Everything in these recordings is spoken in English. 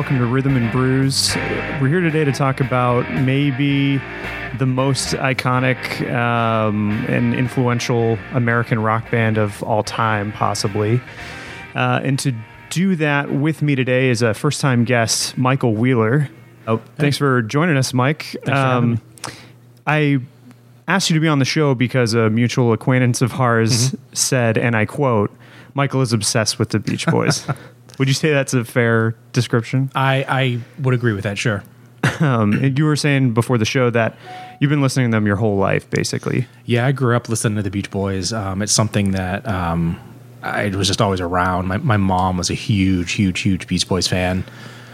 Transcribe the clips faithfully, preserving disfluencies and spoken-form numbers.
welcome to Rhythm and Brews. We're here today to talk about maybe the most iconic um, and influential American rock band of all time, possibly. Uh, and to do that with me today is a first-time guest, Michael Wheeler. Oh, thanks for joining us, Mike. Thanks for having me. I asked you to be on the show because a mutual acquaintance of ours mm-hmm. said, and I quote, Michael is obsessed with the Beach Boys. Would you say that's a fair description? I, I would agree with that, sure. Um, you were saying before the show that you've been listening to them your whole life, basically. Yeah, I grew up listening to the Beach Boys. Um, it's something that um, I was just always around. My, my mom was a huge, huge, huge Beach Boys fan.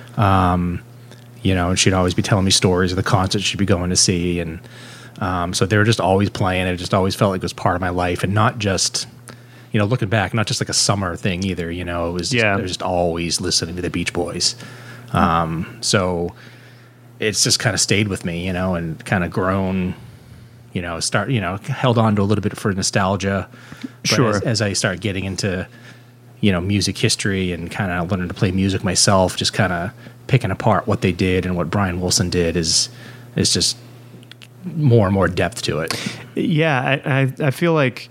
Um, you know, and she'd always be telling me stories of the concerts she'd be going to see. And um, so they were just always playing. It just always felt like it was part of my life, and not just... You know, looking back, not just like a summer thing either. You know, it was just, yeah. it was just always listening to the Beach Boys. Um, so it's just kind of stayed with me, you know, and kind of grown. You know, start you know held on to a little bit for nostalgia. But sure. As, as I start getting into, you know, music history and kind of learning to play music myself, just kind of picking apart what they did and what Brian Wilson did is is just more and more depth to it. Yeah, I I, I feel like.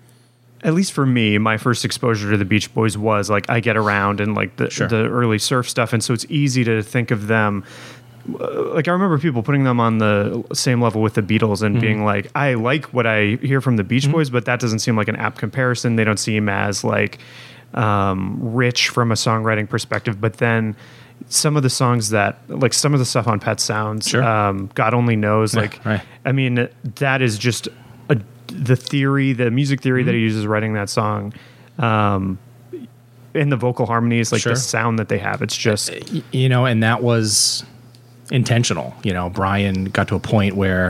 At least for me, my first exposure to the Beach Boys was like I Get Around and like the sure. the early surf stuff, and so it's easy to think of them. Like I remember people putting them on the same level with the Beatles and mm-hmm. being like, I like what I hear from the Beach mm-hmm. Boys, but that doesn't seem like an apt comparison. They don't seem as like um, rich from a songwriting perspective. But then some of the songs that, like some of the stuff on Pet Sounds, sure. um, God Only Knows. Yeah, like, right. I mean, that is just a the theory, the music theory mm-hmm. that he uses writing that song, um, and the vocal harmonies, like sure. the sound that they have, it's just, you know, and that was intentional. You know, Brian got to a point where,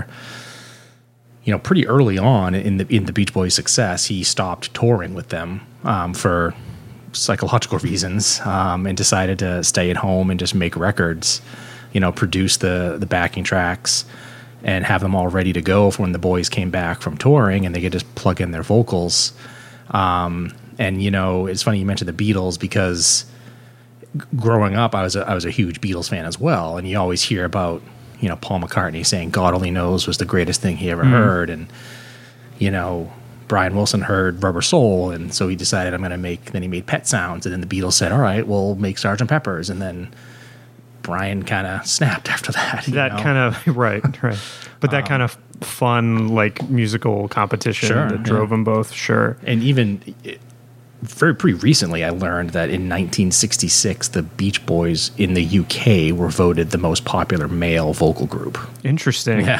you know, pretty early on in the in the Beach Boys' success, he stopped touring with them um, for psychological reasons, um, and decided to stay at home and just make records. You know, produce the the backing tracks. And have them all ready to go for when the boys came back from touring, and they could just plug in their vocals. Um, and you know, it's funny you mentioned the Beatles because g- growing up, I was a, I was a huge Beatles fan as well. And you always hear about you know Paul McCartney saying "God Only Knows" was the greatest thing he ever mm. heard, and you know Brian Wilson heard Rubber Soul, and so he decided I'm going to make. Then he made Pet Sounds, and then the Beatles said, "All right, we'll make Sergeant Pepper's," and then. Brian kind of snapped after that. That kind of right, right. But that um, kind of fun, like musical competition sure, that drove yeah. them both. Sure. And even very pretty recently, I learned that in nineteen sixty-six, the Beach Boys in the U K were voted the most popular male vocal group. Interesting. Yeah.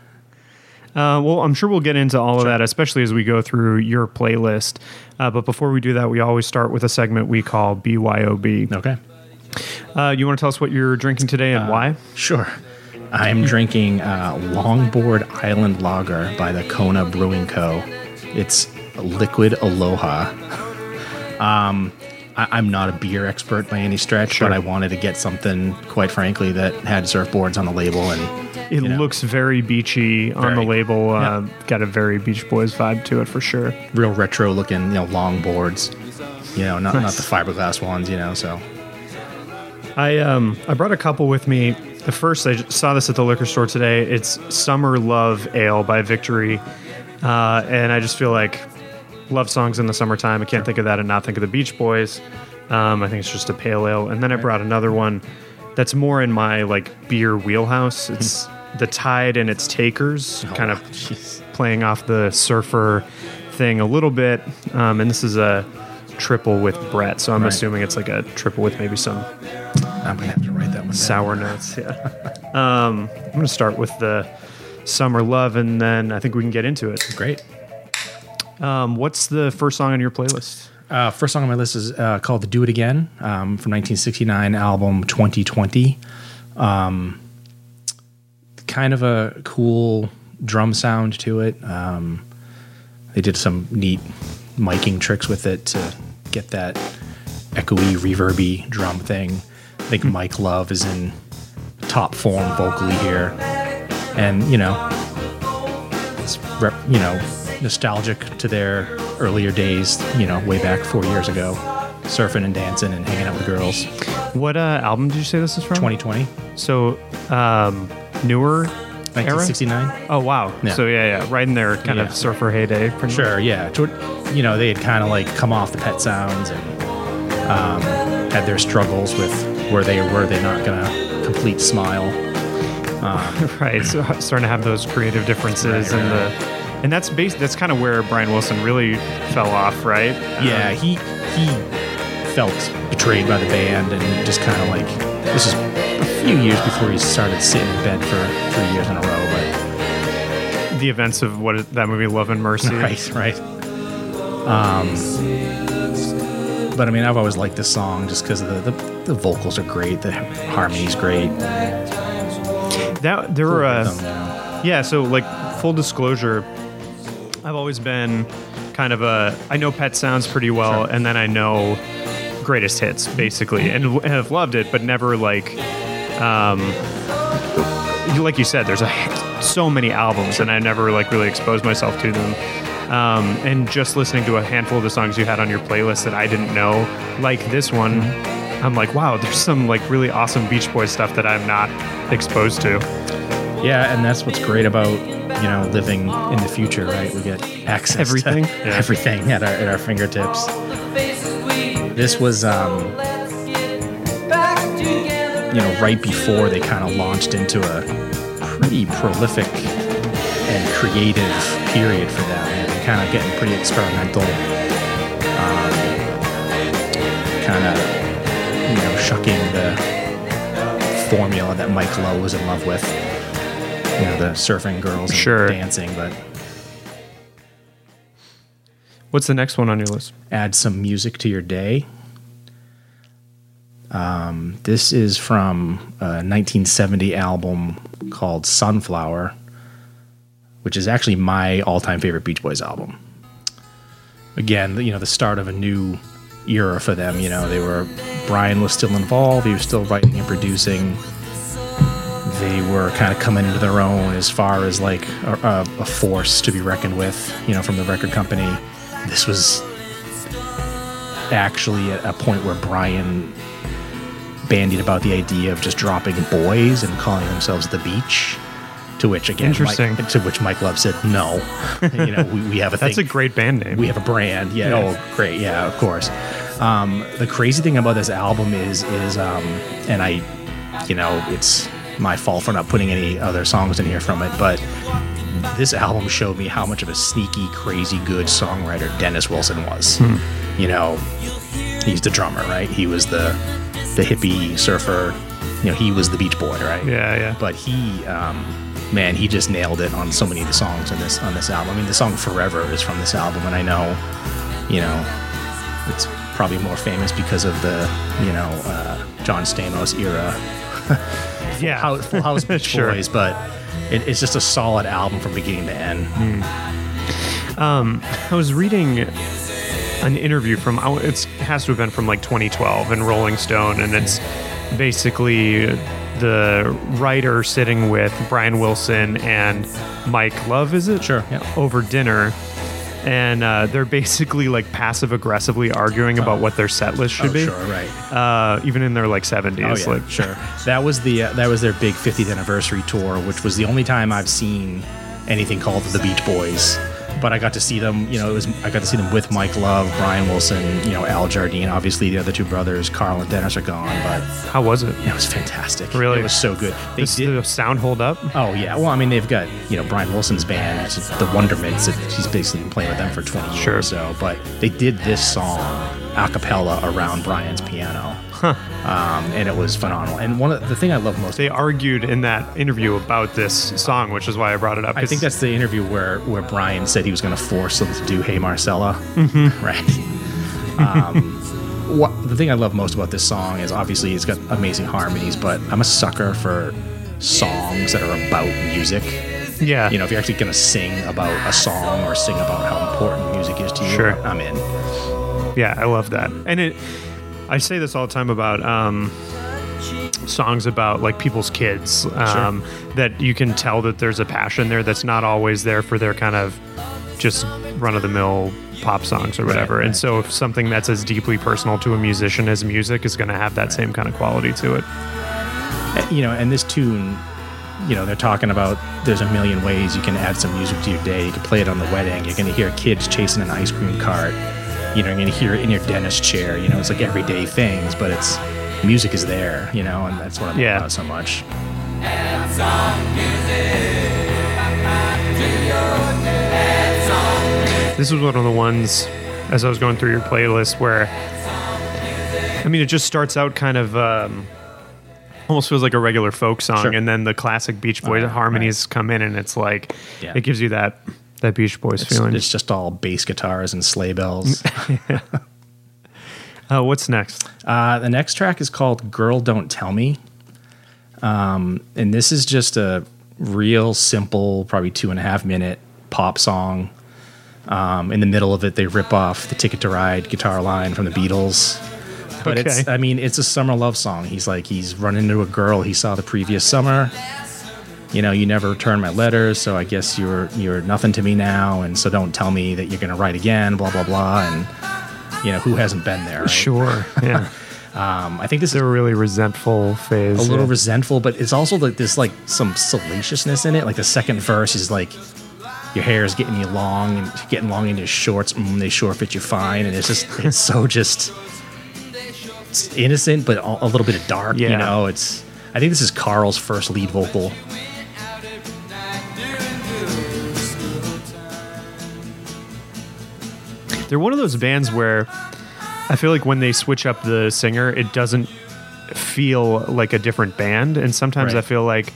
Uh, well, I'm sure we'll get into all sure. of that, especially as we go through your playlist. Uh, but before we do that, we always start with a segment we call B Y O B. Okay. Uh, you want to tell us what you're drinking today and uh, why? Sure. I'm drinking uh, Longboard Island Lager by the Kona Brewing Co. It's Liquid Aloha. um, I, I'm not a beer expert by any stretch, sure. but I wanted to get something, quite frankly, that had surfboards on the label. And it you know, looks very beachy on very, the label. Uh, yeah. Got a very Beach Boys vibe to it for sure. Real retro looking, you know, longboards. You know, not not the fiberglass ones. You know, so. I um I brought a couple with me. The first, I saw this at the liquor store today. It's Summer Love Ale by Victory, uh, and I just feel like love songs in the summertime. I can't think of that and not think of the Beach Boys. Um, I think it's just a pale ale. And then I brought another one that's more in my like beer wheelhouse. It's the Tide and its Takers, oh, kind of geez. playing off the surfer thing a little bit. Um, and this is a triple with Brett, so I'm right. assuming it's like a triple with maybe some. I'm gonna have to write that one sour down. notes. Yeah. um, I'm gonna start with the Summer Love, and then I think we can get into it. Great. Um, what's the first song on your playlist? Uh, first song on my list is uh, called "The Do It Again" um, from nineteen sixty-nine album twenty twenty. Um, kind of a cool drum sound to it. Um, they did some neat miking tricks with it to get that echoey, reverby drum thing. I think Mike Love is in top form vocally here, and you know, it's rep, you know nostalgic to their earlier days. You know, way back four years ago. surfing and dancing and hanging out with girls. What uh, album did you say this is from? twenty twenty, So, um, newer nineteen sixty-nine. era? Oh, wow. Yeah. So, yeah, yeah. Right in their kind Yeah. of surfer heyday. pretty much. Sure, yeah. Toward- You know, they had kind of like come off the Pet Sounds and um, had their struggles with where they were they not going to complete Smile. Right. So, starting to have those creative differences. Right, and right. the and that's bas- that's kind of where Brian Wilson really fell off, right? Yeah, Um, he he felt betrayed by the band and just kind of like, this is a few years before he started sitting in bed for three years in a row, but the events of what is that movie, Love and Mercy. right, right. Um, but I mean, I've always liked this song just because the, the the vocals are great, the harmony's great. That there were uh, Rhythm, you know. yeah. So like full disclosure, I've always been kind of a I know Pet Sounds pretty well, Sure. and then I know Greatest Hits basically, and, and have loved it, but never like um like you said, there's a so many albums, and I never like really exposed myself to them. Um, and just listening to a handful of the songs you had on your playlist that I didn't know, like this one, I'm like, wow, there's some like really awesome Beach Boys stuff that I'm not exposed to. Yeah, and that's what's great about, you know, living in the future, right? We get access Everything? to Yeah. everything at our at our fingertips. This was, um, you know, right before they kind of launched into a pretty prolific and creative period for them. And they're kind of getting pretty experimental, um, kind of, you know, shucking the formula that Mike Lowe was in love with. You know, the surfing girls and Sure. dancing, but What's the next one on your list? add some music to your day. Um, this is from a nineteen seventy album called Sunflower, which is actually my all-time favorite Beach Boys album. Again, you know, the start of a new era for them. You know, they were Brian was still involved. He was still writing and producing. They were kind of coming into their own as far as like a, a, a force to be reckoned with, you know, from the record company. This was actually at a point where Brian bandied about the idea of just dropping boys and calling themselves The Beach. To which again, Interesting. Mike, to which Mike Love said, "No, you know, we, we have a That's thing. a great band name. We have a brand. Yeah. Yeah. Oh, great. Yeah, of course. Um, the crazy thing about this album is, is, um, and I, you know, it's my fault for not putting any other songs in here from it, but this album showed me how much of a sneaky, crazy good songwriter Dennis Wilson was. Hmm. You know, he's the drummer, right? He was the the hippie surfer. You know, he was the Beach Boy, right? Yeah, yeah. But he, um, man, he just nailed it on so many of the songs on this on this album. I mean, the song "Forever" is from this album, and I know, you know, it's probably more famous because of the, you know, uh, John Stamos era, yeah. House, Full House Beach Sure. Boys, but it, it's just a solid album from beginning to end. I was reading an interview from it has to have been from like twenty twelve in Rolling Stone, and it's basically the writer sitting with Brian Wilson and Mike Love, is it? Sure, yeah. Over dinner. And uh, they're basically like passive aggressively arguing about what their set list should Oh, be. sure, right. Uh, even in their like seventies. Oh yeah, like, sure. That was the uh, that was their big fiftieth anniversary tour, which was the only time I've seen anything called the Beach Boys. But I got to see them. You know, it was I got to see them with Mike Love, Brian Wilson, you know, Al Jardine. Obviously, the other two brothers, Carl and Dennis, are gone. But How was it? it was fantastic. Really? it was so good. They Does did. the sound hold up? Oh yeah. Well, I mean, they've got, you know, Brian Wilson's band, which is the Wonderments. That he's basically been playing with them for twenty years Sure. or so. But they did this song a cappella around Brian's piano, um, and it was phenomenal. And one of the thing I love most. They argued in that interview about this song, which is why I brought it up. I think that's the interview where, where Brian said he was going to force them to do "Hey Marcella," Mm-hmm. right? Um, what the thing I love most about this song is obviously it's got amazing harmonies, but I'm a sucker for songs that are about music. yeah. You know, if you're actually going to sing about a song or sing about how important music is to you, Sure. I'm in. Yeah, I love that. And it, I say this all the time about um, songs about like people's kids, um, that you can tell that there's a passion there that's not always there for their kind of just run of the mill pop songs or whatever. Right, and right. so if something that's as deeply personal to a musician as music is going to have that right. same kind of quality to it. You know, and this tune, you know, they're talking about there's a million ways you can add some music to your day. You can play it on the wedding. You're going to hear kids chasing an ice cream cart. You know, you're going to hear it in your dentist chair. You know, it's like everyday things, but it's music is there, you know, and that's what I love yeah. about it so much. Add some music. This was one of the ones, as I was going through your playlist, where, I mean, it just starts out kind of... Um, almost feels like a regular folk song, sure. and then the classic Beach Boys uh, harmonies right. come in, and it's like yeah. it gives you that that Beach Boys it's, feeling. It's just all bass guitars and sleigh bells. yeah. uh, what's next? Uh, the next track is called "Girl Don't Tell Me," um, and this is just a real simple, probably two and a half minute pop song. Um, in the middle of it, they rip off the "Ticket to Ride" guitar line from the Beatles. But okay. it's, I mean, it's a summer love song. He's like, he's running into a girl he saw the previous summer. You know, you never returned my letters, so I guess you're you're nothing to me now, and so don't tell me that you're going to write again, blah, blah, blah. And, you know, who hasn't been there, right? Sure, yeah. um, I think this it's is a really resentful phase. a little yeah. resentful, but it's also like this, like, some salaciousness in it. Like, the second verse is like, your hair is getting you long, and getting long in your shorts, mm, they sure fit you fine. And it's just, it's so just... It's innocent, but a little bit of dark. Yeah. You know, it's. I think this is Carl's first lead vocal. They're one of those bands where I feel like when they switch up the singer, it doesn't feel like a different band, and sometimes right. I feel like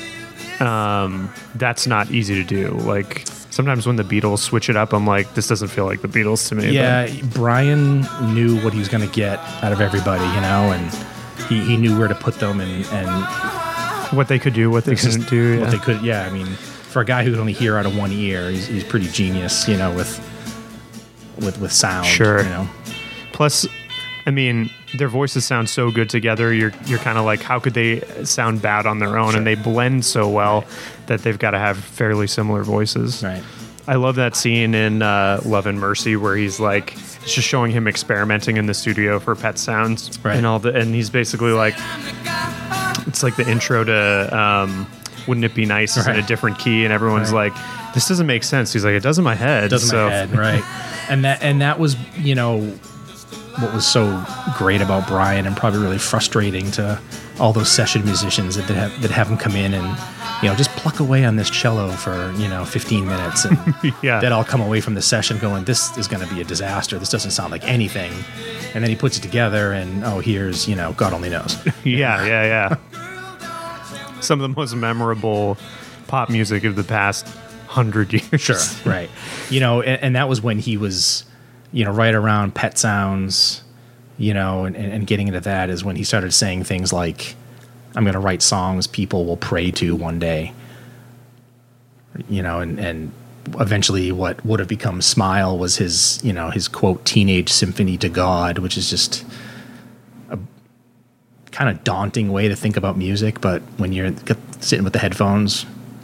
um, that's not easy to do. Like. Sometimes when the Beatles switch it up, I'm like, this doesn't feel like the Beatles to me. Yeah, but. Brian knew what he was going to get out of everybody, you know, and he, he knew where to put them and, and what they could do, what they couldn't just, do. What yeah. they could, yeah. I mean, for a guy who could only hear out of one ear, he's, he's pretty genius, you know, with with with sound. Sure. You know. Plus, I mean, their voices sound so good together. You're you're kind of like, how could they sound bad on their own? Sure. And they blend so well right. that they've got to have fairly similar voices. Right. I love that scene in uh, Love and Mercy where he's like, it's just showing him experimenting in the studio for Pet Sounds right. and all the, and he's basically like, it's like the intro to um, Wouldn't It Be Nice is right. in a different key, and everyone's right. like, this doesn't make sense. He's like, it does in my head. It does in so. my head, right? And that and that was, you know, what was so great about Brian, and probably really frustrating to all those session musicians that that have, that have him come in and, you know, just pluck away on this cello for, you know, fifteen minutes, and yeah. then I'll come away from the session going, this is going to be a disaster. This doesn't sound like anything. And then he puts it together, and oh, here's, you know, God only knows. yeah, yeah, yeah. Some of the most memorable pop music of the past hundred years. Sure, right. You know, and, and that was when he was, you know, right around Pet Sounds, you know, and, and getting into that is when he started saying things like, I'm going to write songs people will pray to one day, you know, and, and eventually what would have become Smile was his, you know, his quote, teenage symphony to God, which is just a kind of daunting way to think about music. But when you're sitting with the headphones,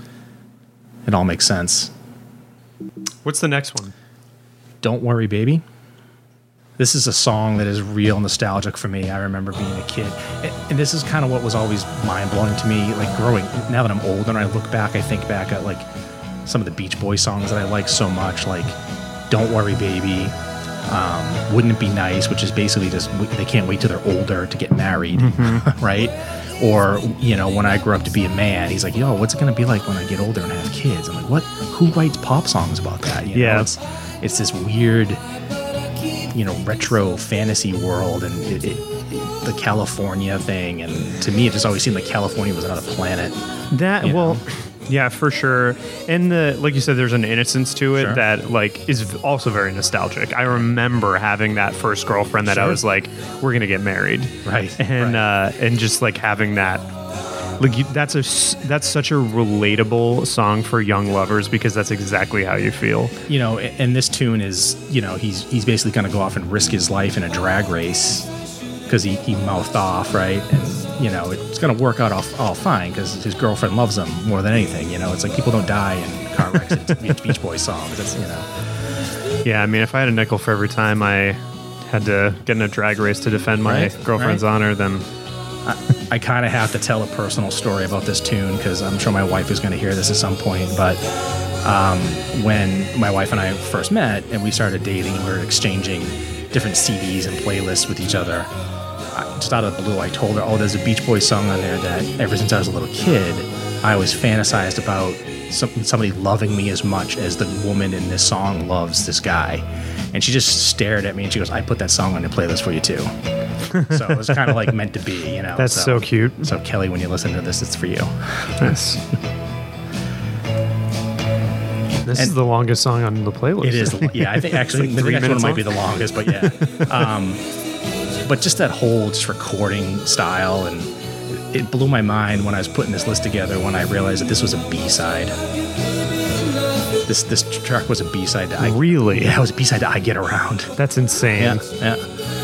it all makes sense. What's the next one? Don't Worry, Baby. This is a song that is real nostalgic for me. I remember being a kid. And this is kind of what was always mind-blowing to me. Like growing, now that I'm older and I look back, I think back at like some of the Beach Boys songs that I like so much, like Don't Worry, Baby, um, Wouldn't It Be Nice, which is basically just they can't wait till they're older to get married, mm-hmm. right? Or, you know, When I Grew Up to Be a Man, he's like, yo, what's it going to be like when I get older and have kids? I'm like, what? Who writes pop songs about that? You yeah. know, it's, it's this weird, you know, retro fantasy world, and it, it, it, the California thing. And to me, it just always seemed like California was another planet. That, you well, know? yeah, for sure. And the, like you said, there's an innocence to it Sure. that like is also very nostalgic. I remember having that first girlfriend that Sure. I was like, we're going to get married. Right. And, right. uh, and just like having that, like you, that's a, s- that's such a relatable song for young lovers because that's exactly how you feel. You know, and this tune is, you know, he's he's basically going to go off and risk his life in a drag race because he, he mouthed off, right? And, you know, it's going to work out all, all fine because his girlfriend loves him more than anything. You know, it's like people don't die in car wrecks and Beach Boys songs. That's, you know. Yeah, I mean, if I had a nickel for every time I had to get in a drag race to defend my Right, girlfriend's right. honor, then I kind of have to tell a personal story about this tune because I'm sure my wife is going to hear this at some point. But um, when my wife and I first met and we started dating, we were exchanging different C Ds and playlists with each other. I, just out of the blue, I told her, "Oh, there's a Beach Boys song on there that ever since I was a little kid, I always fantasized about some, somebody loving me as much as the woman in this song loves this guy." And she just stared at me and she goes, "I put that song on your playlist for you too." So it was kind of like meant to be, you know. that's so, cute. So Kelly, when you listen to this, it's for you. Nice. This And- is the longest song on the playlist. It is, yeah. I think actually like the three next one minutes might long. be the longest, but yeah. um, but just that whole just recording style, and it blew my mind when I was putting this list together when I realized that this was a B side. This this track was a B side to I. Really? Yeah, it was a B side to I Get Around. That's insane. Yeah, yeah.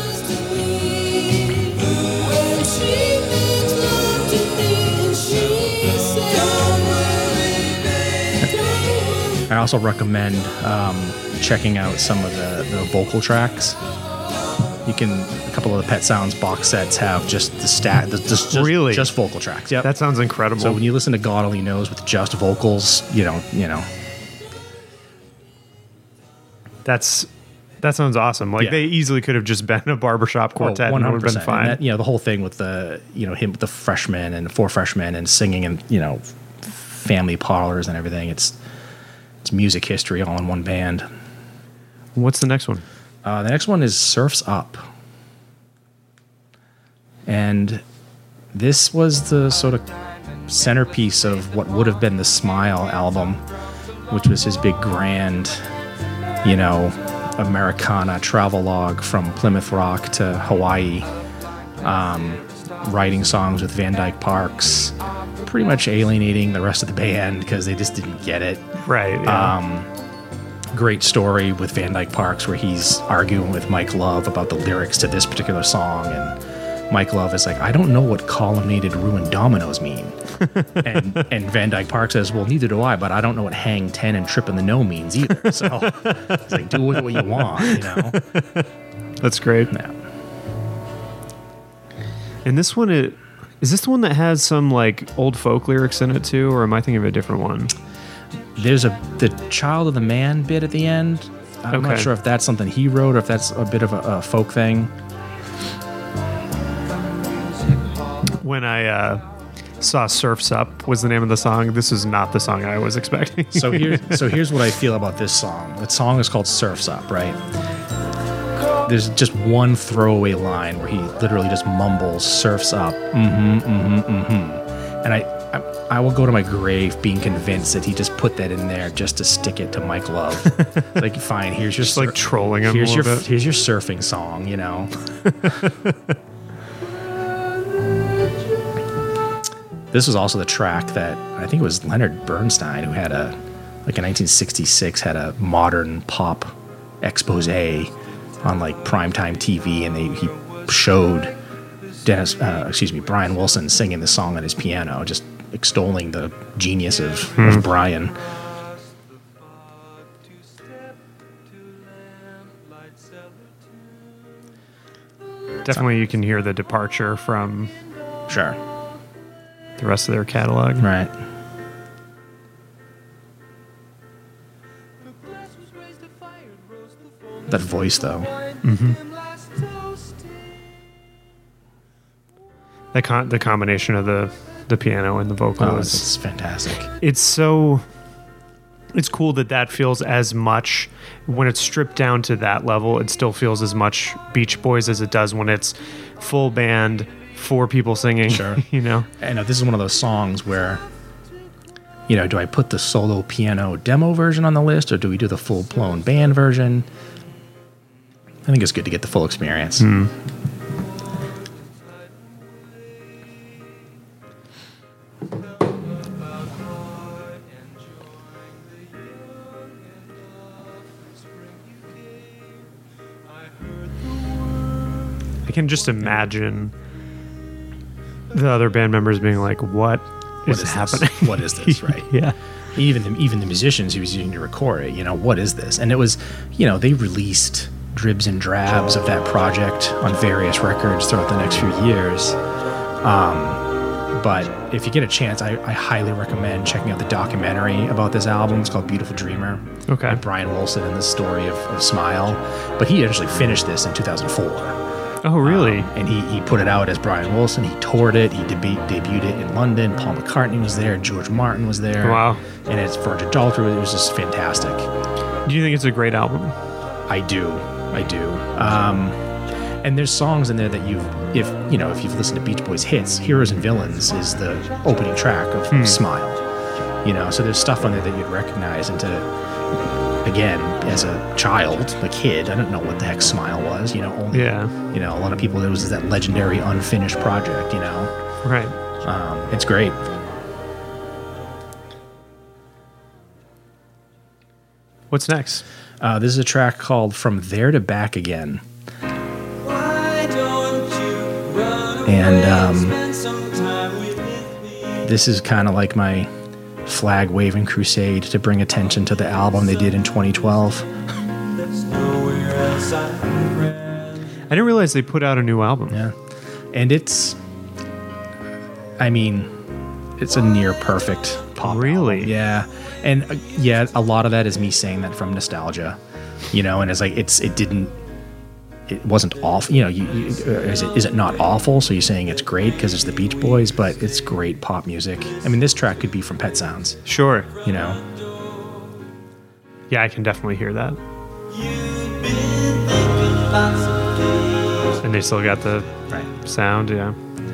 I also recommend um, checking out some of the, the vocal tracks. You can a couple of the Pet Sounds box sets have just the stat, the, just, just Really? just vocal tracks. Yep. That sounds incredible. So when you listen to God Only Knows with just vocals, you know, you know, That's that sounds awesome. Like Yeah. they easily could have just been a barbershop quartet oh, and it would have been fine. And that, you know, the whole thing with the, you know, him, the freshmen and four freshmen and singing and, you know, family parlors and everything. It's, it's music history all in one band. What's the next one? Uh, the next one is Surf's Up. And this was the sort of centerpiece of what would have been the Smile album, which was his big grand, you know, Americana travelogue from Plymouth Rock to Hawaii, um, writing songs with Van Dyke Parks, pretty much alienating the rest of the band because they just didn't get it. Right. Yeah. Um, great story with Van Dyke Parks where he's arguing with Mike Love about the lyrics to this particular song, and Mike Love is like, "I don't know what colonnaded ruined dominoes mean." and and Van Dyke Park says, "Well, neither do I, but I don't know what hang ten and trip in the no means either." So it's like, do with it what you want, you know. That's great. Yeah. And this one, it, is this the one that has some like old folk lyrics in it too, or am I thinking of a different one? There's a the Child of the Man bit at the end. I'm not Okay. sure if that's something he wrote or if that's a bit of a, a folk thing. When I uh, saw "Surfs Up" was the name of the song. This is not the song I was expecting. So here's so here's what I feel about this song. The song is called "Surf's Up," right? There's just one throwaway line where he literally just mumbles "Surf's up," mm-hmm, mm-hmm, mm-hmm, and I, I I will go to my grave being convinced that he just put that in there just to stick it to Mike Love. Like, fine, here's your Just like sur- trolling him here's a your little bit. here's your surfing song, you know. This was also the track that I think it was Leonard Bernstein who had a, like in nineteen sixty-six, had a modern pop expose on like primetime T V, and they, he showed Dennis, uh, excuse me, Brian Wilson singing the song on his piano, just extolling the genius of, Hmm. of Brian. Definitely, you can hear the departure from Sure. the rest of their catalog. Right. That voice, though. The con- the combination of the the piano and the vocal Oh, is it's fantastic. it's so it's cool that that feels as much when it's stripped down to that level. It still feels as much Beach Boys as it does when it's full band, four people singing. Sure. You know, And uh, this is one of those songs where, you know, do I put the solo piano demo version on the list or do we do the full blown band version? I think it's good to get the full experience. I can just imagine the other band members being like, "What What is, is this? happening? What is this, right? Yeah, even the, even the musicians he was using to record it, you know, what is this? And it was, you know, they released dribs and drabs of that project on various records throughout the next few years. Um, but if you get a chance, I, I highly recommend checking out the documentary about this album. It's called Beautiful Dreamer. Okay. With Brian Wilson and the story of, of Smile. But he actually finished this in two thousand four. Oh, really? Um, and he, he put it out as Brian Wilson. He toured it. He deb- debuted it in London. Paul McCartney was there. George Martin was there. Wow. And it's Virgin Adultery. It was just fantastic. Do you think it's a great album? I do. I do. Um, and there's songs in there that you've, if you know, if you've listened to Beach Boys hits, Heroes and Villains is the opening track of Hmm. Smile. You know, so there's stuff on there that you'd recognize. And to, again, as a child, a kid, I don't know what the heck Smile was. You know, only, Yeah. you know, a lot of people, it was that legendary unfinished project, you know. Right. Um, it's great. What's next? Uh, this is a track called From There to Back Again. And um, this is kind of like my flag waving crusade to bring attention to the album they did in twenty twelve. I didn't realize they put out a new album. Yeah. And it's, I mean, it's a near perfect pop Really? album. Yeah. And uh, yeah, a lot of that is me saying that from nostalgia, you know, and it's like, it's, it didn't, it wasn't awful, you know, you, you, uh, is it, is it not awful? So you're saying it's great because it's the Beach Boys, but it's great pop music. I mean, this track could be from Pet Sounds, Sure. you know? Yeah, I can definitely hear that. And they still got the Right. sound, yeah.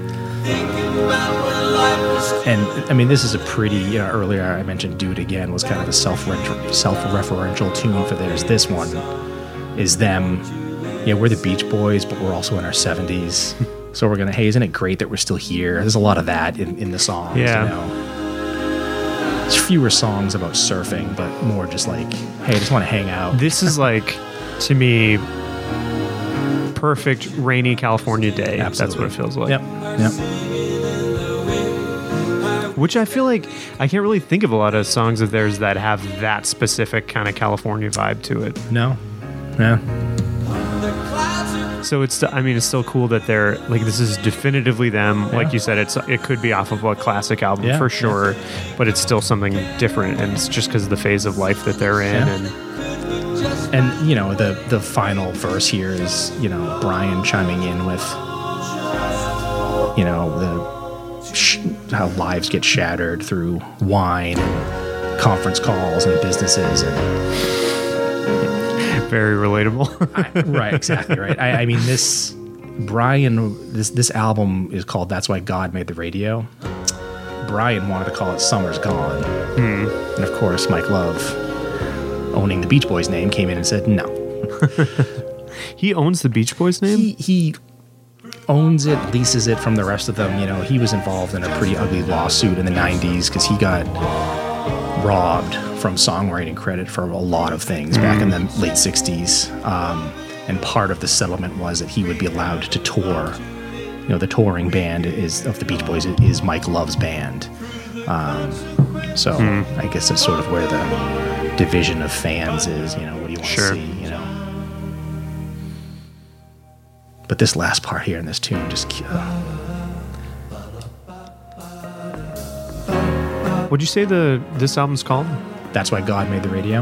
And I mean, this is a pretty, you know, earlier I mentioned Do It Again was kind of a self self-referential tune for theirs. This one is them, yeah, we're the Beach Boys, but we're also in our seventies. So we're going to, hey, isn't it great that we're still here? There's a lot of that in, in the songs, Yeah. you know. There's fewer songs about surfing, but more just like, hey, I just want to hang out. This is like, to me, perfect rainy California day. That's what it feels like. Yep, yep. Which I feel like I can't really think of a lot of songs of theirs that have that specific kind of California vibe to it. No, yeah. So it's, I mean, it's still cool that they're like, this is definitively them. Like Yeah. you said, it's it could be off of a classic album Yeah, for yeah. sure, but it's still something different, and it's just because of the phase of life that they're in. Yeah. And And, you know, the, the final verse here is, you know, Brian chiming in with, you know, the sh- how lives get shattered through wine and conference calls and businesses. And very relatable. I, right, exactly, right. I, I mean, this, Brian, this, this album is called That's Why God Made the Radio. Brian wanted to call it Summer's Gone. Hmm. And, of course, Mike Love, owning the Beach Boys name, came in and said no. He owns the Beach Boys name? He, he owns it, leases it from the rest of them. You know, he was involved in a pretty ugly lawsuit in the nineties because he got robbed from songwriting credit for a lot of things back in the late sixties. Um, and part of the settlement was that he would be allowed to tour. You know, the touring band is of the Beach Boys is Mike Love's band. Um, so I guess that's sort of where the division of fans is. You know, what do you want Sure. to see? You know. But this last part here in this tune just. Uh, What'd you say the this album's called? that's why God made the radio.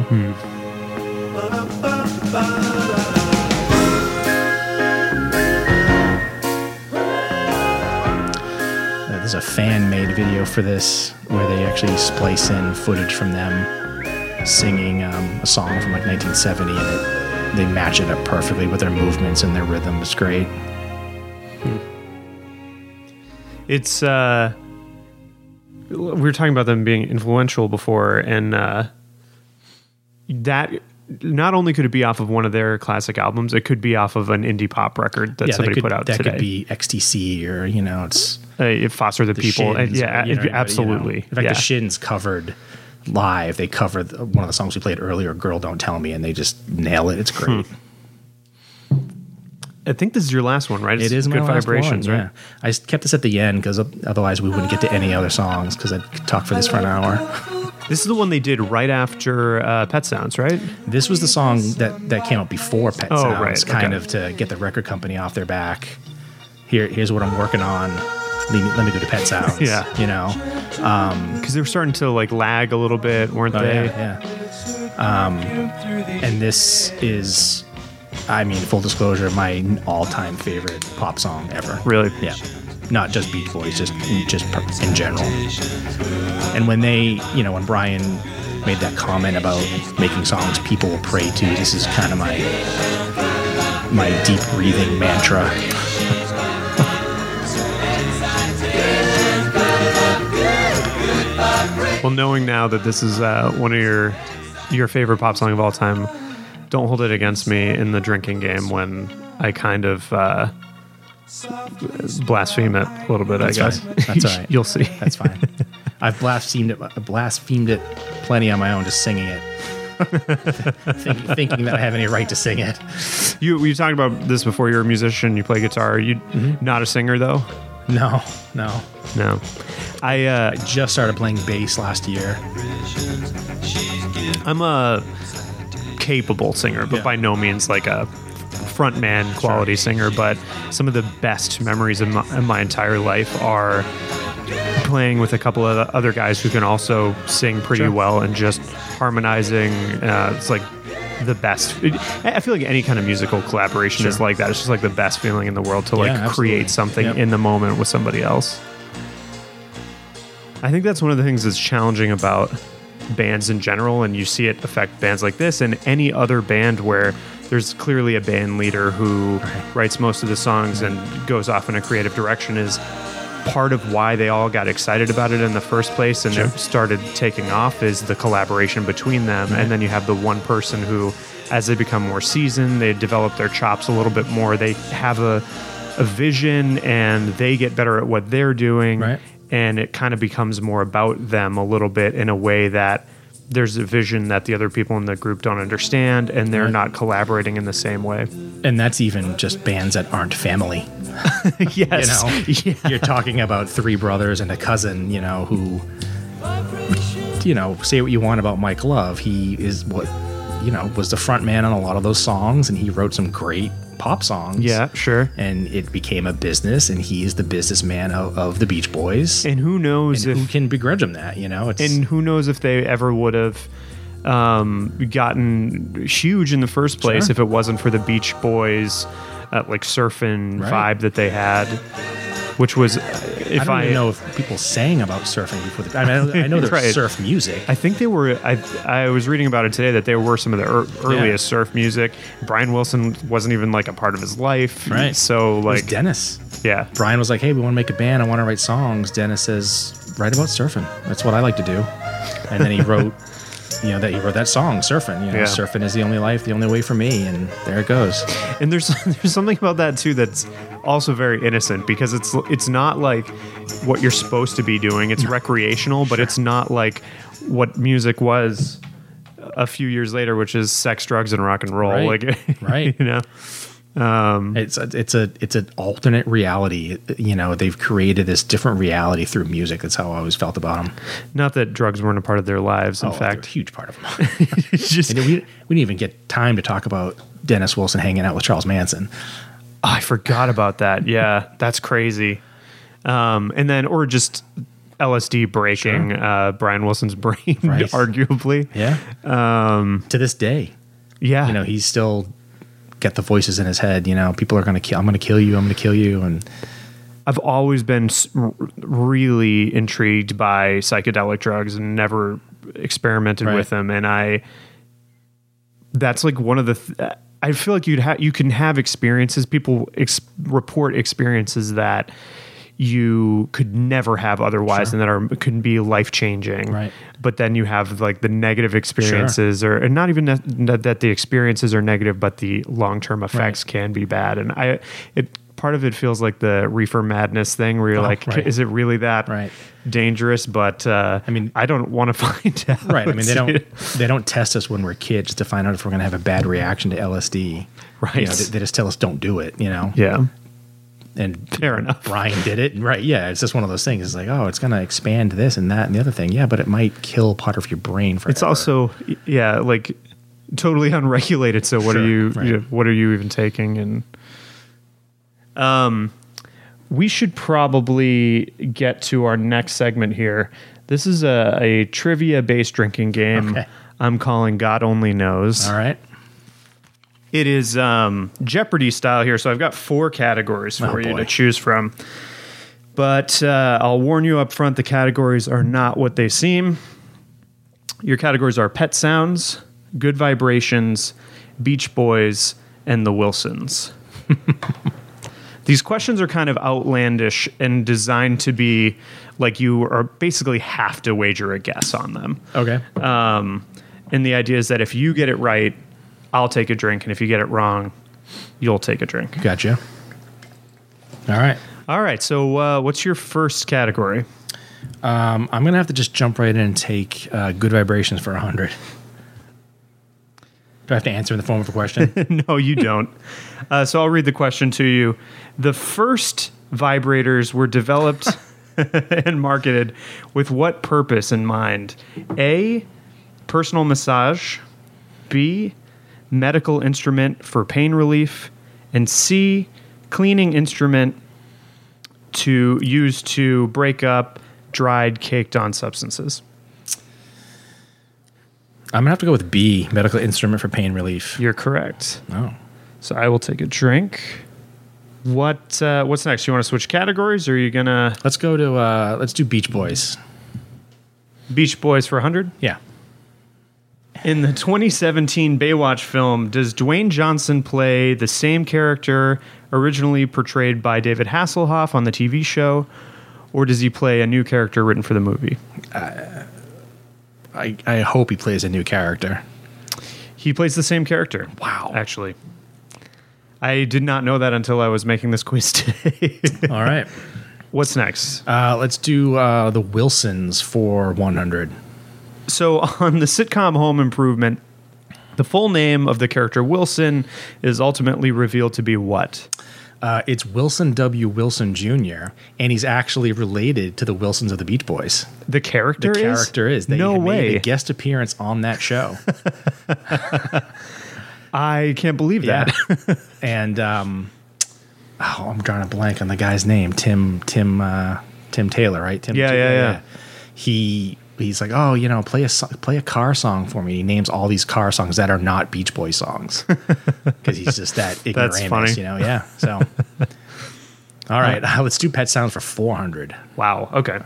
Uh, there's a fan-made video for this where they actually splice in footage from them singing um, a song from like nineteen seventy, and it, they match it up perfectly with their movements and their rhythm. It's great. It's uh we were talking about them being influential before, and uh that not only could it be off of one of their classic albums, it could be off of an indie pop record that Yeah, somebody that could, put out that today. could be X T C or, you know, it's uh, it Foster the, the People. Shins, And yeah, or, you know, it- absolutely. You know. In fact, yeah. the Shins covered live. They covered one of the songs we played earlier, "Girl Don't Tell Me," and they just nail it. It's great. I think this is your last one, right? It's It is my Good last Vibrations, one, right? yeah. I s- kept this at the end because otherwise we wouldn't get to any other songs because I'd talk for this for an hour. This is the one they did right after uh, Pet Sounds, right? This was the song that, that came out before Pet Oh, Sounds, right, kind okay. of to get the record company off their back. Here, here's what I'm working on. Let me, let me go to Pet Sounds. Yeah. You know? Because they were starting to like lag a little bit, weren't Oh, they? yeah, yeah. Um, and this is, I mean, full disclosure, my all-time favorite pop song ever. Really? Yeah. Not just Beach Boys, just just per- in general. And when they, you know, when Brian made that comment about making songs people will pray to, this is kind of my my deep breathing mantra. Well, knowing now that this is uh, one of your your favorite pop song of all time, don't hold it against me in the drinking game when I kind of uh, blaspheme it a little bit. That's I guess fine. That's all right. You'll see. That's fine. I've blasphemed it, blasphemed it plenty on my own, just singing it, Think, thinking that I have any right to sing it. You you talked about this before. You're a musician. You play guitar. You Mm-hmm. not a singer though. No, no. No, I uh, I just started playing bass last year. I'm a capable singer, but Yeah. by no means like a frontman quality singer. But some of the best memories of my, of my entire life are playing with a couple of other guys who can also sing pretty Sure. well and just harmonizing. Uh, it's like the best. I feel like any kind of musical collaboration is Sure. like that. It's just like the best feeling in the world to like Yeah, absolutely. create something Yep. in the moment with somebody else. I think that's one of the things that's challenging about bands in general, and you see it affect bands like this and any other band where there's clearly a band leader who writes most of the songs and goes off in a creative direction, is part of why they all got excited about it in the first place and Sure. it started taking off is the collaboration between them. And then you have the one person who, as they become more seasoned, they develop their chops a little bit more, they have a, a vision and they get better at what they're doing. Right. And it kind of becomes more about them a little bit in a way that there's a vision that the other people in the group don't understand and they're Right. not collaborating in the same way. And that's even just bands that aren't family. Yes. You know, Yeah. you're talking about three brothers and a cousin, you know, who, you know, say what you want about Mike Love. He is what, you know, was the front man on a lot of those songs, and he wrote some great pop songs. Yeah, sure. And it became a business, and he is the businessman of, of the Beach Boys. And who knows And if who can begrudge him that, you know? It's, and who knows if they ever would have um, gotten huge in the first place Sure. if it wasn't for the Beach Boys uh, like surfing Right. vibe that they had, which was uh, if I don't I, even know if people sang about surfing before the. I mean, I know, I know there's Right. surf music. I think they were. I I was reading about it today that they were some of the er, earliest surf music. Brian Wilson wasn't even like a part of his life, Right. So It was like, Dennis. yeah, Brian was like, "Hey, we want to make a band. I want to write songs." Dennis says, "Write about surfing. That's what I like to do." And then he wrote, you know, that he wrote that song, "Surfing." You know, Yeah. surfing is the only life, the only way for me, and there it goes. and there's there's something about that too that's also very innocent because it's it's not like what you're supposed to be doing. It's recreational, but it's not like what music was a few years later, which is sex, drugs, and rock and roll. Right. Like, Right. you know. Um, It's a, it's a it's an alternate reality. You know, they've created this different reality through music. That's how I always felt about them. not that drugs weren't a part of their lives. In Oh, they're fact, a huge part of them. it's just And we, we didn't even get time to talk about Dennis Wilson hanging out with Charles Manson. Oh, I forgot about that. Yeah, that's crazy. Um, and then, or just L S D breaking Sure. uh, Brian Wilson's brain, Right. arguably. Yeah. Um, to this day, Yeah. you know, he's still get the voices in his head. You know, people are going to kill. I'm going to kill you. I'm going to kill you. And I've always been s- r- really intrigued by psychedelic drugs and never experimented Right. with them. And I, that's like one of the, th- I feel like you'd have, you can have experiences. People ex- report experiences that you could never have otherwise Sure. and that are could be life changing. Right. But then you have like the negative experiences or and not even that, that the experiences are negative, but the long-term effects Right. can be bad. And I, it, part of it feels like the reefer madness thing where you're Oh, like, right. is it really that Right. dangerous? But uh, I mean- I don't want to find out. right. I mean, they don't they don't test us when we're kids to find out if we're going to have a bad reaction to L S D. Right. You know, they, they just tell us don't do it. You know. Yeah. and Fair enough. Brian did it, right? Yeah, it's just one of those things. It's like, oh, it's going to expand this and that and the other thing. Yeah, but it might kill part of your brain forever. It's also, yeah, like totally unregulated. So what Sure, are you, right. you know, what are you even taking? And um, we should probably get to our next segment here. This is a, a trivia-based drinking game. Okay. I'm calling God Only Knows. all right. It is um, Jeopardy style here, so I've got four categories for Oh, you boy. to choose from. But uh, I'll warn you up front, the categories are not what they seem. Your categories are Pet Sounds, Good Vibrations, Beach Boys, and The Wilsons. These questions are kind of outlandish and designed to be like you are basically have to wager a guess on them. Okay. Um, and the idea is that if you get it right, I'll take a drink, and if you get it wrong, you'll take a drink. Gotcha. All right. All right, so uh, what's your first category? Um, I'm going to have to just jump right in and take uh, Good Vibrations for one hundred. Do I have to answer in the form of a question? No, you don't. uh, so I'll read the question to you. The first vibrators were developed and marketed with what purpose in mind? A, personal massage. B, medical instrument for pain relief. And C, cleaning instrument to use to break up dried, caked on substances. I'm going to have to go with B, medical instrument for pain relief. You're correct. Oh. So I will take a drink. What uh, what's next? You want to switch categories, or are you gonna Let's go to, uh, let's do Beach Boys. Beach Boys for one hundred? Yeah. In the twenty seventeen Baywatch film, does Dwayne Johnson play the same character originally portrayed by David Hasselhoff on the T V show, or does he play a new character written for the movie? I, I hope he plays a new character. He plays the same character. Wow. Actually. I did not know that until I was making this quiz today. All right. What's next? Uh, let's do uh, the Wilsons for one hundred. So on the sitcom Home Improvement, the full name of the character Wilson is ultimately revealed to be what? Uh, it's Wilson W. Wilson Junior, and he's actually related to the Wilsons of the Beach Boys. The character The is? character is. They no made way. a guest appearance on that show. I can't believe that. Yeah. and um, oh, I'm drawing a blank on the guy's name. Tim Tim uh, Tim Taylor, right? Tim Yeah, yeah, yeah. He he's like, oh, you know, play a so- play a car song for me. He names all these car songs that are not Beach Boy songs because he's just that ignoramus, funny. you know? Yeah. So, all right, uh, let's do Pet Sounds for four hundred. Wow. Okay.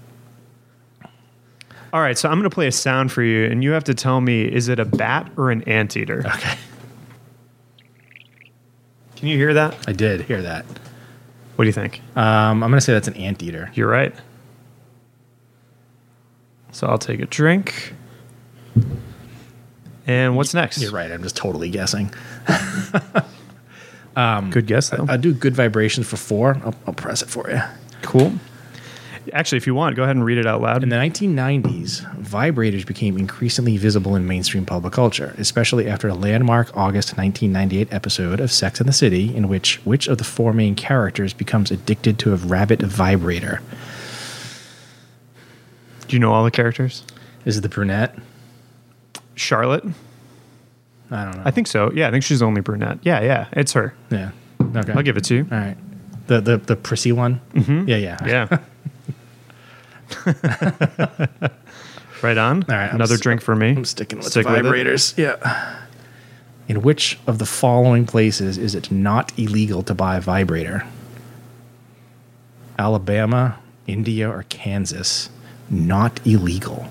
All right, so I'm going to play a sound for you, and you have to tell me, is it a bat or an anteater? Okay, Can you hear that? I did hear that. What do you think? Um, I'm gonna say that's an anteater. You're right. So I'll take a drink. And what's next? You're right. I'm just totally guessing. Good guess, though. I'll do Good Vibrations for four. I'll, I'll press it for you. Cool. Actually, if you want, go ahead and read it out loud. In the nineteen nineties, vibrators became increasingly visible in mainstream public culture, especially after a landmark August nineteen ninety-eight episode of Sex and the City, in which which of the four main characters becomes addicted to a rabbit vibrator? Do you know all the characters? Is it the brunette? Charlotte? I don't know. I think so. Yeah, I think she's the only brunette. Yeah, yeah, it's her. yeah. Okay. I'll give it to you. All right. The the the prissy one. Mm-hmm. Yeah, yeah. Yeah. Right on. All right, I'm Another s- drink for me. I'm sticking with Stick with it. vibrators. Yeah. In which of the following places is it not illegal to buy a vibrator? Alabama, India, or Kansas? Not illegal.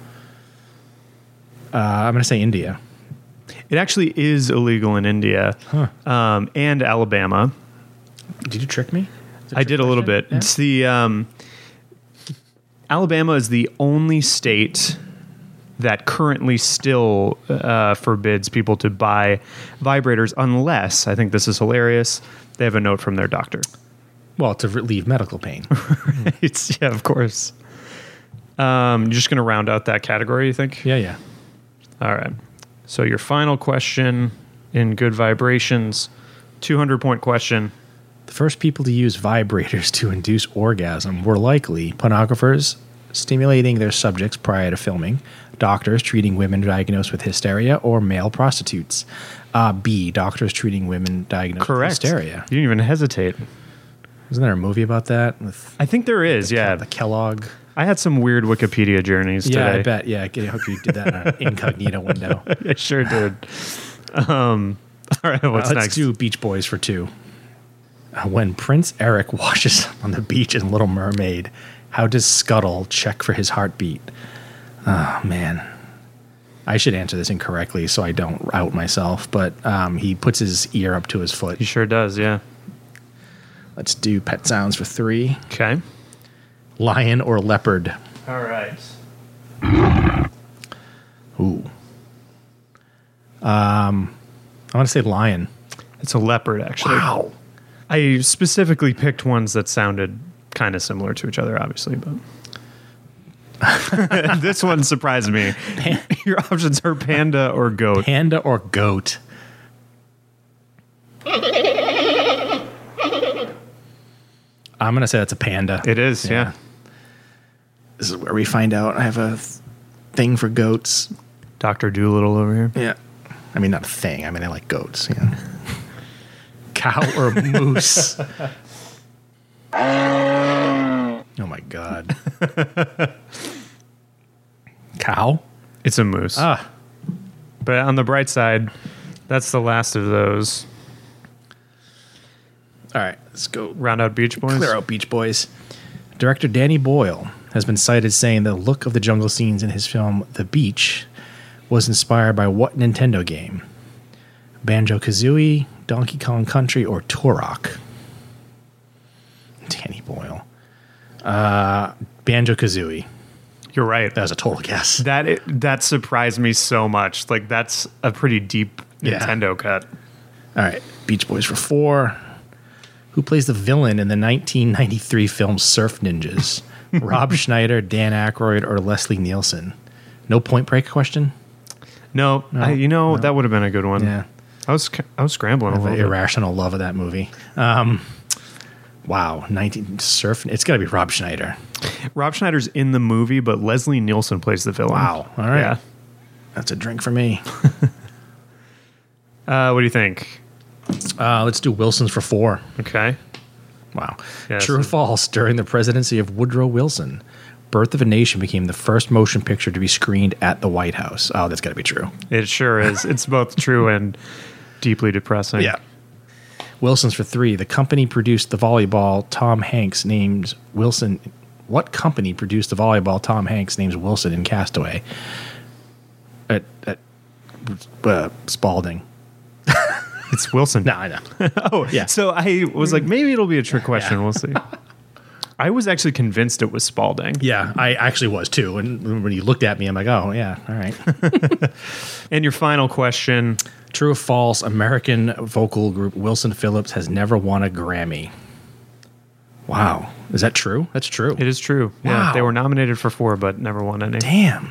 Uh, I'm going to say India. It actually is illegal in India um, and Alabama. Did you trick me? Is it I trick did a little question? bit. Yeah. It's the um, Alabama is the only state that currently still uh, forbids people to buy vibrators unless, I think this is hilarious, they have a note from their doctor. Well, to relieve medical pain. It's yeah, of course. Um, you're just going to round out that category, you think? yeah, yeah. All right. So your final question in Good Vibrations, two hundred point question. The first people to use vibrators to induce orgasm were likely pornographers stimulating their subjects prior to filming, doctors treating women diagnosed with hysteria, or male prostitutes. Uh, B, doctors treating women diagnosed Correct. with hysteria. You didn't even hesitate. Isn't there a movie about that? With I think there is, yeah. the Kellogg. I had some weird Wikipedia journeys Yeah, today. I bet. Yeah, I hope you did that in an incognito window. I sure did. Um, all right, what's Uh, let's next? do Beach Boys for two. Uh, when Prince Eric washes on the beach in Little Mermaid, how does Scuttle check for his heartbeat? Oh, man. I should answer this incorrectly so I don't out myself, but um, he puts his ear up to his foot. He sure does, yeah. Let's do pet sounds for three. Okay. Lion or leopard? All right. Ooh. Um, I want to say lion. It's a leopard, actually. Wow. I specifically picked ones that sounded kind of similar to each other, obviously, but this one surprised me. Your options are panda or goat. Panda or goat? I'm going to say that's a panda. It is, yeah. Yeah. This is where we find out I have a th- thing for goats. Doctor Doolittle over here. Yeah. I mean, not a thing. I mean, I like goats. Yeah. Cow or moose? Oh, my God. Cow? It's a moose. Ah. But on the bright side, that's the last of those. All right. Let's go Round out Beach Boys. clear out Beach Boys. Director Danny Boyle has been cited saying the look of the jungle scenes in his film The Beach was inspired by what Nintendo game? Banjo-Kazooie, Donkey Kong Country, or Turok? Danny Boyle. Uh, Banjo-Kazooie. You're right. That was a total guess. That it, that surprised me so much. Like, that's a pretty deep Yeah. Nintendo cut. All right. Beach Boys for four. Who plays the villain in the nineteen ninety-three film Surf Ninjas? Rob Schneider, Dan Aykroyd, or Leslie Nielsen? No Point Break question? No, No, I, you know no. that would have been a good one. Yeah. I was I was scrambling I a have an little bit. irrational love of that movie. Um, wow. nineteen Surf. It's got to be Rob Schneider. Rob Schneider's in the movie, but Leslie Nielsen plays the villain. Wow. All right. Yeah. That's a drink for me. Uh, what do you think? Uh, let's do Wilson's for four. Okay. Wow. Yeah, True or so- false? During the presidency of Woodrow Wilson, Birth of a Nation became the first motion picture to be screened at the White House. Oh, that's got to be true. It sure is. It's both true and deeply depressing. Yeah. Wilson's for three. The company produced the volleyball Tom Hanks named Wilson. What company produced the volleyball Tom Hanks names Wilson in Castaway? At, at uh, Spalding. It's Wilson. No, I know. Oh, Yeah. So I was like, maybe it'll be a trick question. We'll see. I was actually convinced it was Spalding. Yeah, I actually was too. And when you looked at me, I'm like, oh, yeah, all right. And your final question. True or false? American vocal group Wilson Phillips has never won a Grammy. Wow. Is that true? That's true. It is true. Yeah, Wow. they were nominated for four, but never won any. Damn.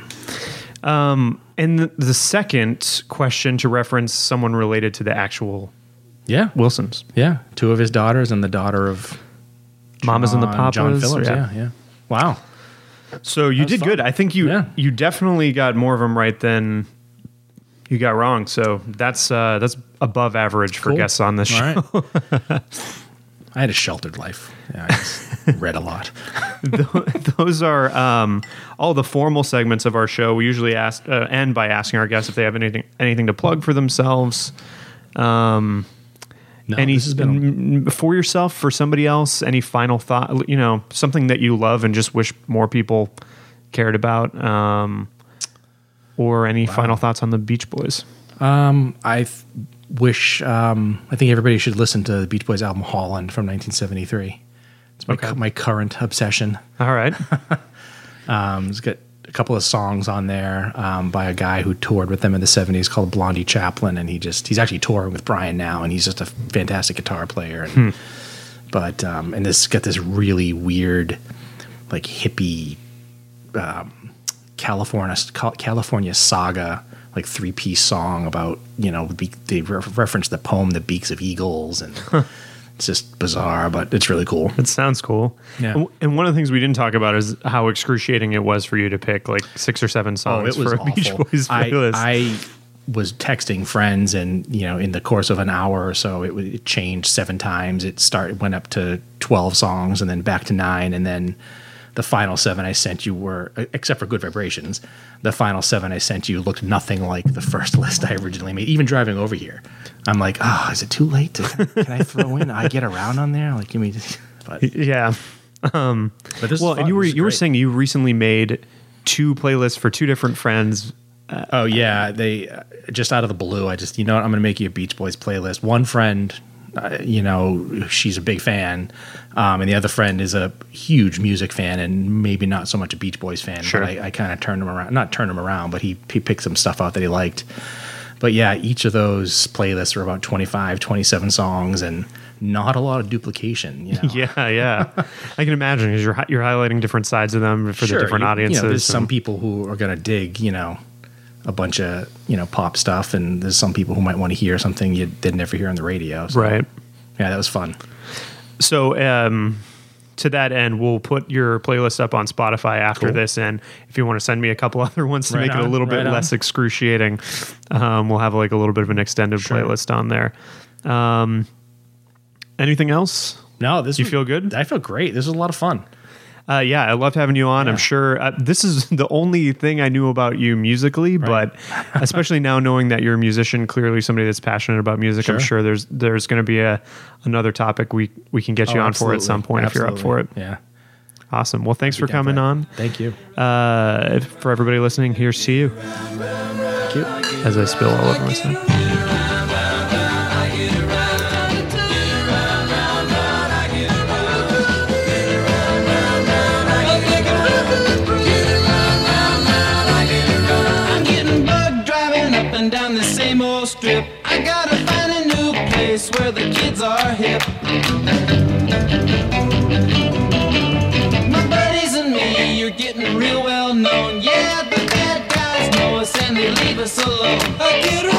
And the, the second question to reference someone related to the actual Yeah. Wilsons. Yeah. Two of his daughters and the daughter of Mamas and the John- Papas. John Phillips. Yeah. Yeah. yeah. Wow. So you That's did fun. good. I think you Yeah. you definitely got more of them right than you got wrong. So that's uh, that's above average for Cool. guests on this show. All right. I had a sheltered life. Yeah, I just read a lot. Those are um, all the formal segments of our show. We usually ask uh, end by asking our guests if they have anything anything to plug for themselves. Um, No, any this has been m- for yourself, for somebody else. Any final thought? You know, something that you love and just wish more people cared about. Um, or any final thoughts on the Beach Boys? I th- wish. Um, I think everybody should listen to the Beach Boys album "Holland" from nineteen seventy-three. It's my Okay. cu- my current obsession. All right. Um, it's got a couple of songs on there um, by a guy who toured with them in the seventies called Blondie Chaplin, and he just he's actually touring with Brian now, and he's just a fantastic guitar player. And, But um, and this got this really weird, like hippie, um, California California saga, like three piece song about you know be- they re- reference the poem "The Beaks of Eagles" and It's just bizarre, but it's really cool. It sounds cool. Yeah. And, and one of the things we didn't talk about is how excruciating it was for you to pick like six or seven songs Oh, it was for a Beach awful. Boys I, playlist. I was texting friends, and you know, in the course of an hour or so, it, would- it changed seven times. It started went up to twelve songs, and then back to nine, and then the final seven I sent you were, except for Good Vibrations, the final seven I sent you looked nothing like the first list I originally made. Even driving over here, I'm like, oh, is it too late? To, can I throw in? I get around on there? Like, give me. But, yeah. Um, but this well, is fun. and you were This is you were great. saying you recently made two playlists for two different friends. Oh yeah, they uh, just out of the blue. I just, you know what, I'm going to make you a Beach Boys playlist. One friend, uh, you know, she's a big fan, um, and the other friend is a huge music fan and maybe not so much a Beach Boys fan. Sure. But I, I kind of turned him around, not turned him around, but he he picked some stuff out that he liked. But yeah, each of those playlists are about twenty-five, twenty-seven songs, and not a lot of duplication. You know? Yeah, yeah. I can imagine because you're hi- you're highlighting different sides of them for Sure, the different you- audiences. You know, there's some and- people who are going to dig, you know, a bunch of, you know, pop stuff, and there's some people who might want to hear something you did never hear on the radio. So, right. yeah, that was fun. So, um, to that end, we'll put your playlist up on Spotify after Cool. this, and if you want to send me a couple other ones to Right make it a on, little bit right on. less excruciating, um, we'll have like a little bit of an extended Sure. playlist on there. Um, anything else? No, this You was- feel good? I feel great. This was a lot of fun. Uh, yeah, I loved having you on. I'm Yeah. sure uh, this is the only thing I knew about you musically, but especially now knowing that you're a musician, clearly somebody that's passionate about music, I'm Sure. sure there's there's going to be a another topic we we can get you Oh, on for at some absolutely. point if you're up for it. Absolutely. Yeah. Awesome. Well, thanks for Down coming that. on. Thank you. Uh, for everybody listening, here's to you. Cute. As I spill all over myself. I'm getting bugged driving up and down the same old strip. I gotta find a new place where the kids are hip. My buddies and me, you're getting real well known. Yeah, the bad guys know us and they leave us alone. I get